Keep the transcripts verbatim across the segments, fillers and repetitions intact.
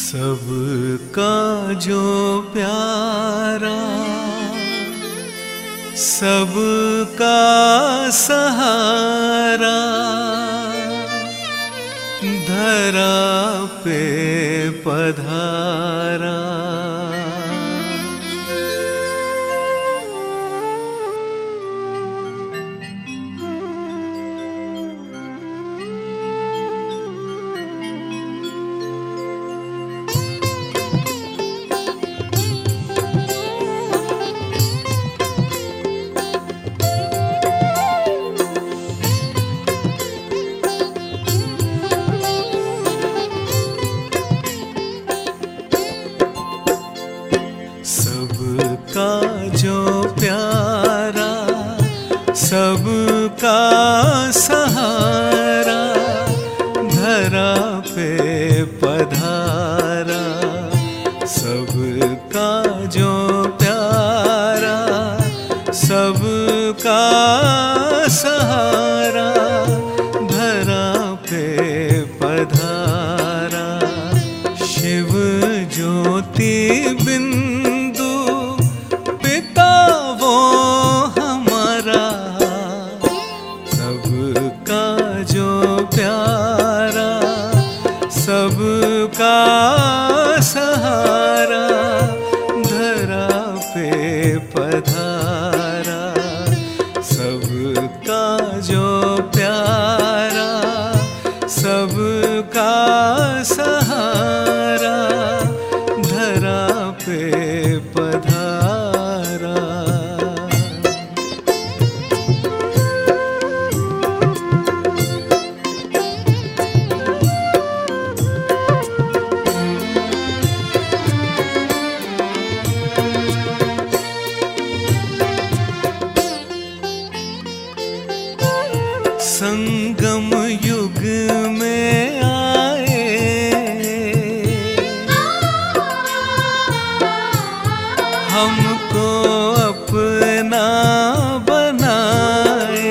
सबका जो प्यारा, सबका सहारा, धरा पे पधारा। सबका जो प्यारा, सबका सहारा, धरा पे पधारा। सबका जो प्यारा, सबका सहारा, धरा पे पधारा। शिव ज्योति बिंदु पिता वो हमारा, सबका जो प्यारा, सबका सहारा, धरा पे पधारा। सबका जो प्यारा, सबका सहारा, धरा पे पधारा। संगम युग में आए, हमको अपना बनाए।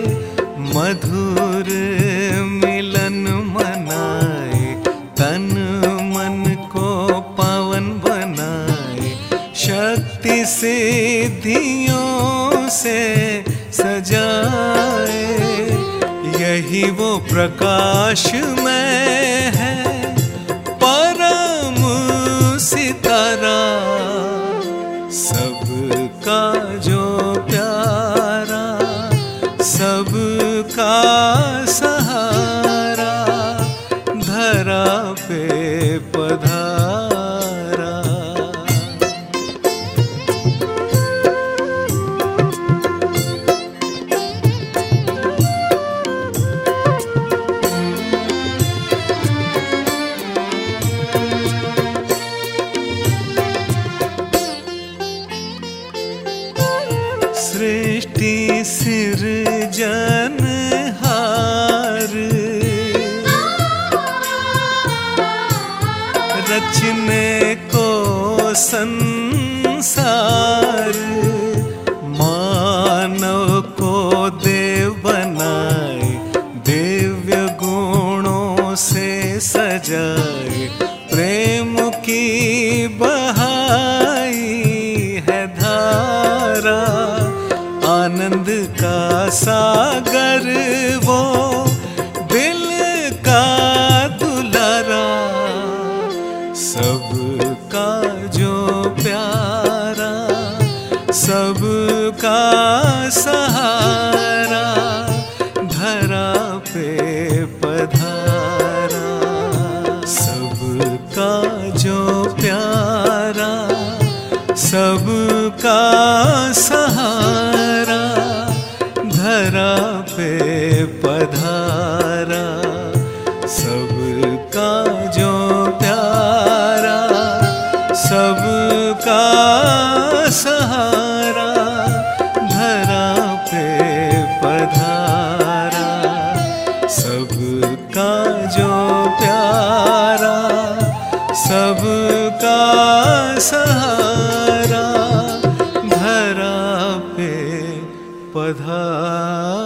मधुर मिलन मनाए, तन मन को पावन बनाए। शक्ति सिद्धियों से सजाए, यही वो प्रकाश में है परम सितारा। सबका जो प्यारा, सबका सहारा, धरा पे पधारा। सृष्टि सिरजनहार, रचने को संसार। मानव को देव बनाए, दिव्य गुणों से सजाए। प्रेम की बहाई है धारा, आनंद का सागर वो दिल का दुलारा। सबका जो प्यारा, सबका सहारा, धरा पे पधारा। सबका जो प्यारा, सबका सहारा, धरा पे पधारा। सबका जो प्यारा, सबका सहारा, धरा पे पधारा। सबका जो प्यारा, सबका सहारा, धरा पे पधारा।